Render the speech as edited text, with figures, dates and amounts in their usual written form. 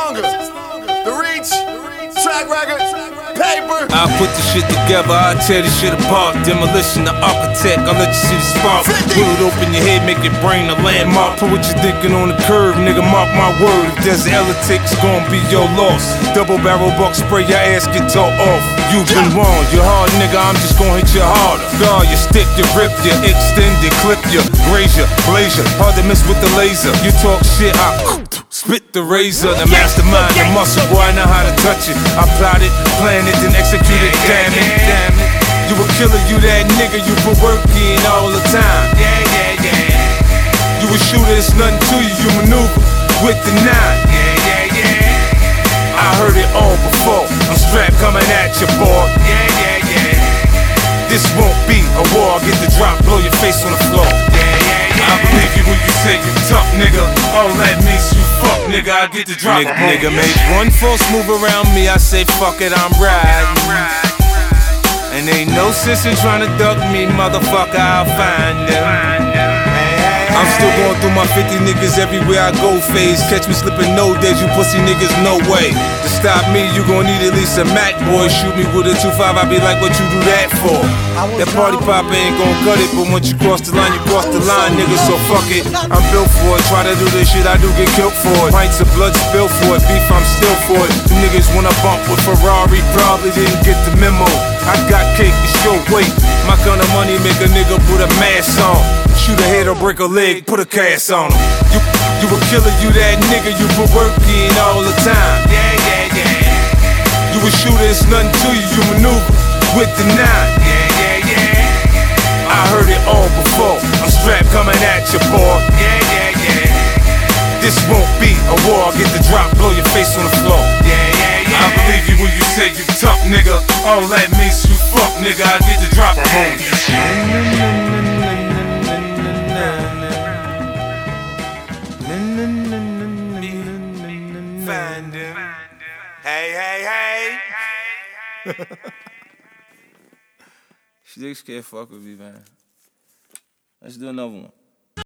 longer. The reach, track record, paper. I put the shit together, I tear this shit apart. Demolition, the architect, I'll let you see the spark. Pull it open your head, make your brain a landmark. Put what you're thinking on the curve, nigga, mark my word. If there's an elevator, it's gon' be your loss. Double barrel buck spray, your ass get tore off. You've been wrong, you're hard, nigga, I'm just gon' hit you harder. Guard you, stick you, rip you, extend you, clip you, graze you, blaze you. Hard to miss with the laser. You talk shit, I spit the razor. The mastermind, the muscle, boy, I know how to touch it. I plotted, planned it, then executed, damn it, damn it. You a killer, you that nigga, you put work in all the time. You a shooter, it's nothing to you, you maneuver with the 9. I heard it all before, I'm strapped coming at you, boy. This won't be a war, get the drop, blow your face on the floor. I believe you when you say you tough, nigga. All that means you fuck, nigga. I get the drop. Nigga made one false move around me, I say fuck it, I'm riding. And ain't no sense in trying to duck me, motherfucker, I'll find them. I'm still going through my 50 niggas everywhere I go phase. Catch me slipping no days, you pussy niggas, no way. To stop me, you gon' need at least a Mac, boy. Shoot me with a 2.5, I be like, what you do that for? That party popper ain't gon' cut it, but once you cross the line, you cross the line, nigga, so fuck it. I'm built for it, try to do this shit, I do get killed for it. Pints of blood spilled for it, beef, I'm still for it. The niggas wanna bump with Ferrari, probably didn't get the memo. I got cake, it's your weight. My kind of money make a nigga put a mask on. Shoot a head or break a leg, put a cast on him. You a killer, you that nigga, you put work in all the time. You a shooter, it's nothing to you, you maneuver with the 9. I heard it all before, I'm strapped coming at you, boy. This won't be a war, get the drop, blow your face on the floor. I believe you when you say you tough, nigga. All that means you fuck, nigga. I get the drop, I'm on you. Find him. Hey. She can't fuck with me, man. Let's do another one.